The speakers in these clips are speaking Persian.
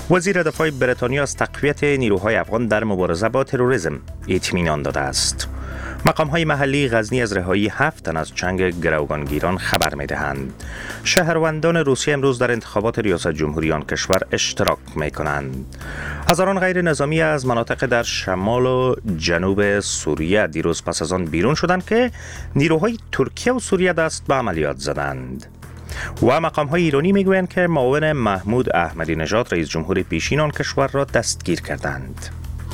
وزیر دفاع بریتانیا از تقویت نیروهای افغان در مبارزه با تروریسم اطمینان داده است. مقام‌های محلی غزنی از رهایی 7 تن از چنگ گروگانگیران خبر می‌دهند. شهروندان روسیه امروز در انتخابات ریاست جمهوری آن کشور اشتراک می‌کنند. هزاران غیر نظامی از مناطق در شمال و جنوب سوریه دیروز پس از آن بیرون شدند که نیروهای ترکیه و سوریه دست به عملیات زدند. و مقام‌های ایرانی می‌گویند که معاون محمود احمدی نژاد رئیس جمهور پیشین آن کشور را دستگیر کردند.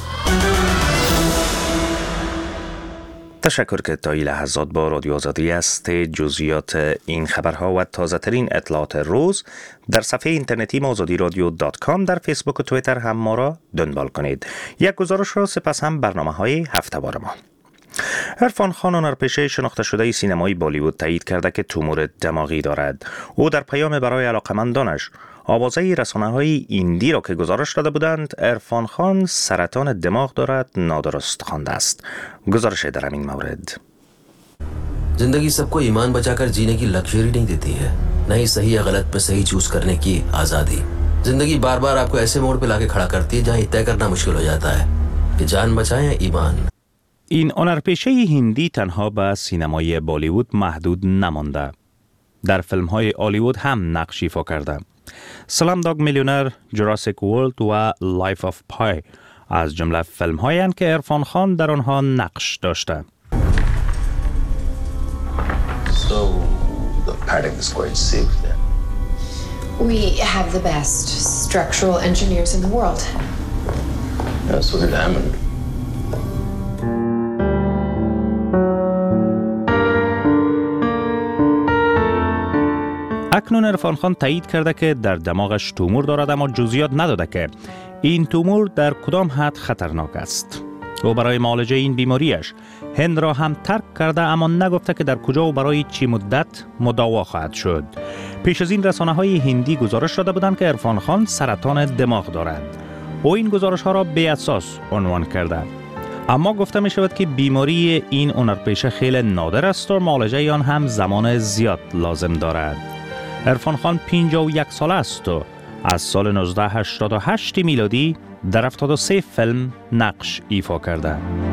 تشکر که تا این لحظات با رادیو آزادی است. جزئیات این خبرها و تازه ترین اطلاعات روز در صفحه اینترنتی azadiradio.com، در فیسبوک و توییتر هم ما را دنبال کنید. یک گزارش را سپس هم برنامه‌های هفته‌وار ما. عرفان خان هنرپیشه شناخته شده سینمایی بالیوود تایید کرده که تومور دماغی دارد. او در پیام برای علاقمندانش آوازه رسانه‌های ایندی را که گزارش داده بودند، عرفان خان سرطان دماغ دارد نادرست خوانده است. گزارش در همین مورد. जिंदगी सबको ईमान बचाकर जीने की लग्जरी नहीं देती है, न ही सही या गलत पे सही चूज करने की आज़ादी। जिंदगी बार बार आपको ऐसे मोड़ पे लाके खड़ा करती है जहां तय करना मुश्किल हो जाता है कि जान बचाएं या ईमान। این هنرپیشه هندی تنها به سینمای بالیوود محدود نمانده. در فیلم‌های هالیوود هم نقش ایفا کرده. سلام داگ میلیونر، جوراسیک ورلد و لایف آف پای از جمله فیلم‌هایی هستند که عرفان خان در آنها نقش داشته. So the padding is quite safe then. We have the best structural engineers in the world. Yeah, so did Hammond. اکنون عرفان خان تایید کرده که در دماغش تومور دارد، اما جزئیات نداده که این تومور در کدام حد خطرناک است. او برای معالجه این بیماریش هند را هم ترک کرده، اما نگفته که در کجا و برای چی مدت مداوا خواهد شد. پیش از این رسانه‌های هندی گزارش داده بودند که عرفان خان سرطان دماغ دارد. او این گزارش ها را بی اساس عنوان کرده. اما گفته می شود که بیماری این هنرپیشه خیلی نادر است و معالجه آن هم زمان زیاد لازم دارد. عرفان خان 51 ساله است و از سال 1988 میلادی در 73 فیلم نقش ایفا کرده.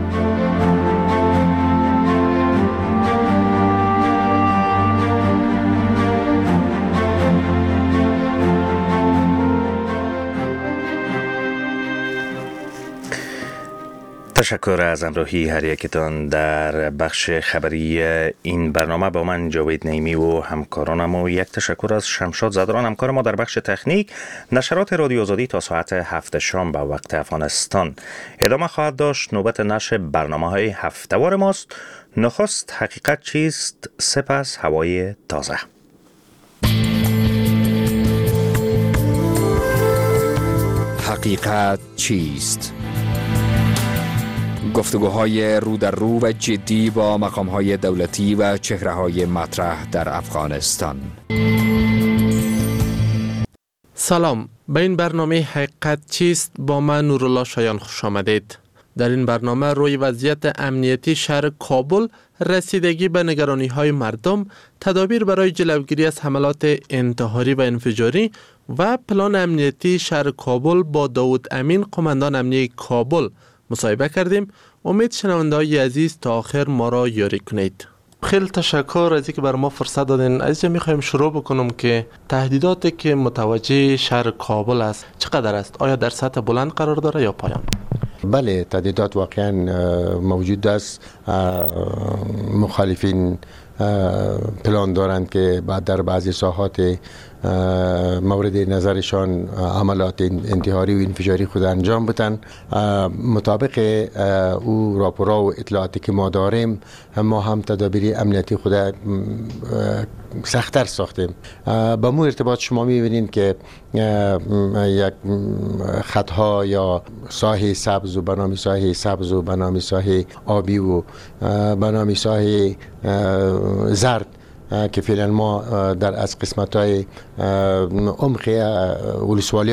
تشکر از همراهی هر یکتان در بخش خبری این برنامه. با من جاوید نیمی و همکارانم و یک تشکر از شمشاد زدران همکار ما در بخش تکنیک. نشرات رادیو آزادی تا ساعت 7 شام به وقت افغانستان ادامه خواهد داشت. نوبت نشر برنامه‌های هفته‌وار ماست. نخست حقیقت چیست، سپس هوای تازه. حقیقت چیست؟ گفتگوهای رو در رو و جدی با مقام‌های دولتی و چهره‌های مطرح در افغانستان. سلام، به این برنامه حقیقت چیست با من نورالله شایان خوش آمدید. در این برنامه روی وضعیت امنیتی شهر کابل، رسیدگی به نگرانی‌های مردم، تدابیر برای جلوگیری از حملات انتحاری و انفجاری و پلان امنیتی شهر کابل با داود امین، قماندان امنیتی کابل مصاحبه کردیم. امید شنونده‌های عزیز تا آخر ما را یاری کنید. خیلی تشکر از اینکه بر ما فرصت دادین. عزیز میخوایم شروع بکنم که تهدیداتی که متوجه شهر کابل است چقدر است؟ آیا در سطح بلند قرار داره یا پایان؟ بله، تهدیدات واقعا موجود است. مخالفین پلان دارند که بعد در بعضی ساحات مورد نظرشان عملات انتحاری و انفجاری خود انجام بدن. مطابق او راپورها و اطلاعاتی که ما داریم، ما هم تدابیر امنیتی خود سخت‌تر ساختیم. با مو ارتباط شما می‌بینید که یک خطها یا ساحه سبز و بنامی ساحه سبز و بنامی ساحه آبی و بنامی ساحه زرد که فعلا ما در از قسمت‌های عمق ولسوالیا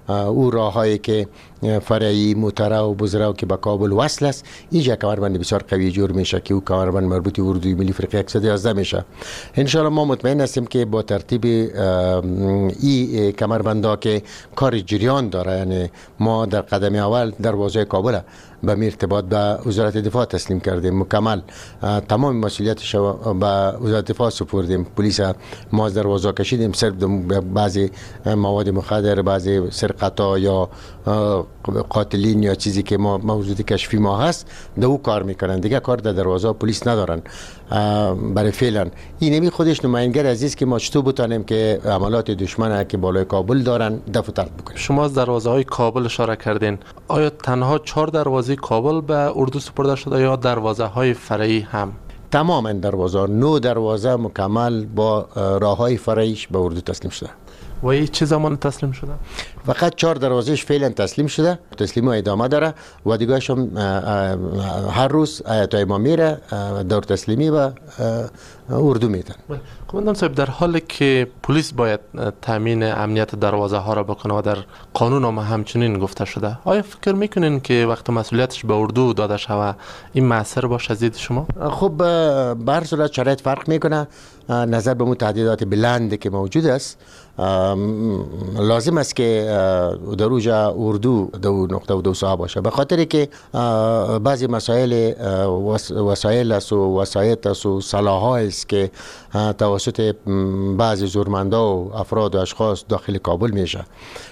او راههایی که فرعی موتره و بزرگ که به کابل وصل است، اینجا کمربند بسیار قوی جور میشه که او کمربند مربوط اردوی ملی فرقه 111 میشه. ان شاء الله ما مطمئن هستیم که با ترتیب این کمربندها که کار جریان داره، یعنی ما در قدم اول دروازه کابل به ارتباط به وزارت دفاع تسلیم کردیم، مکمل تمام مسئولیتش به وزارت دفاع سپردیم. پلیس ما از دروازه کشیدیم، صرف بعضی مواد مخدر، بعضی سرقتا یا قاتلین یا چیزی که ما موجود کشفی ما هست دو کار میکنن، دیگه کار در دروازه پلیس ندارن. برای فعلا این نمی خودش نماینگر عزیز که ما چطور بتانیم که عملات دشمن که بالای کابل دارن دفع طرد بکنیم. شما از دروازه های کابل اشاره کردین، آیا تنها 4 دروازه کابل به اردو سپرده شده یا دروازه های فرعی هم؟ تماما دروازه 9 دروازه مکمل با راه های فرعیش به اردو تسلیم شده. و این چه زمان تسلیم شده؟ فقط 4 دروازهش فعلا تسلیم شده، تسلیم ادامه داره و دیگه‌اش هم هر روز آیت امام میره دور تسلیمی و اردو میدن. قماندان صاحب، در حالی که پلیس باید تامین امنیت دروازه ها را بکنه و در قانون هم همچنین گفته شده، آیا فکر میکنین که وقت مسئولیتش به اردو داده شود این مؤثر باشه از دید شما؟ خب به هر صورت شرایط فرق میکنه. نظر به تعدیدات بلند که موجود است، لازم است که در اوجا اردو 2.2 باشه، به خاطر که بعضی مسائل وسایل است و وسایط است و سلاح‌ها است که توسط بعضی زورمندا و افراد و اشخاص داخل کابل میشه.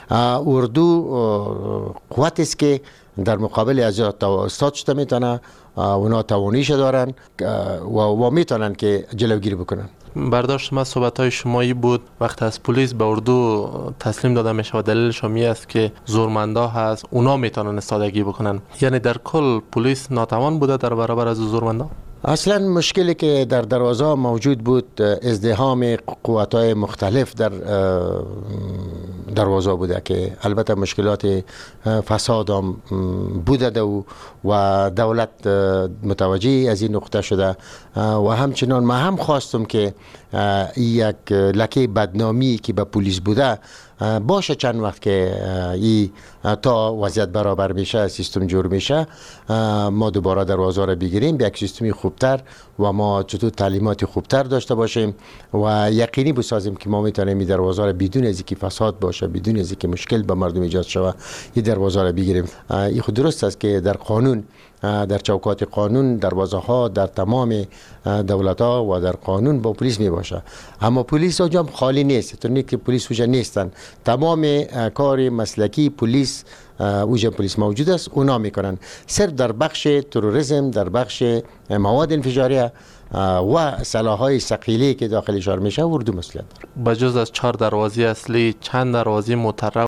اردو قوت است که در مقابل از استاد شده میتونه، اونا توانیش دارن و میتونن که جلوگیری بکنن. برداشت ما صحبت های شمایی بود وقت از پلیس به اردو تسلیم داده میشه و دلیلش هم است که زورمندا هست، اونا میتونن استادگی بکنن، یعنی در کل پلیس ناتوان بوده در برابر از زورمندا؟ اصلا مشکلی که در دروازه موجود بود ازدحام قوت‌های مختلف در دروازه بوده که البته مشکلات فساد هم بوده و دولت متوجه از این نقطه شده و همچنان ما هم خواستم که یک لکه بدنامی که به پلیس بوده باشه چند وقت که ای تا وضعیت برابر میشه، سیستم جور میشه، ما دوباره دروازه را بگیریم به یک سیستمی خوبتر و ما چطور تعلیمات خوبتر داشته باشیم و یقینی بسازیم که ما میتونیم این دروازه را بدون از اینکه فساد باشه، بدون از اینکه مشکل به مردم ایجاد شود، این دروازه را بگیریم. این خود درست است که در قانون، در چوکات قانون دروازه ها در تمام دولت ها و در قانون با پلیس می باشه، اما پلیس اونجا خالی نیست، تو که پلیس اونجا نیستن، تمام کار مسلکی پلیس اوجا پلیس موجود است، اونا میکنن. صرف در بخش تروریسم، در بخش مواد انفجاریه و سلاح‌های ثقیلی که داخل شهر میشه اردو مسئولیت داره. بجز از 4 دروازه اصلی چند دروازه مترقب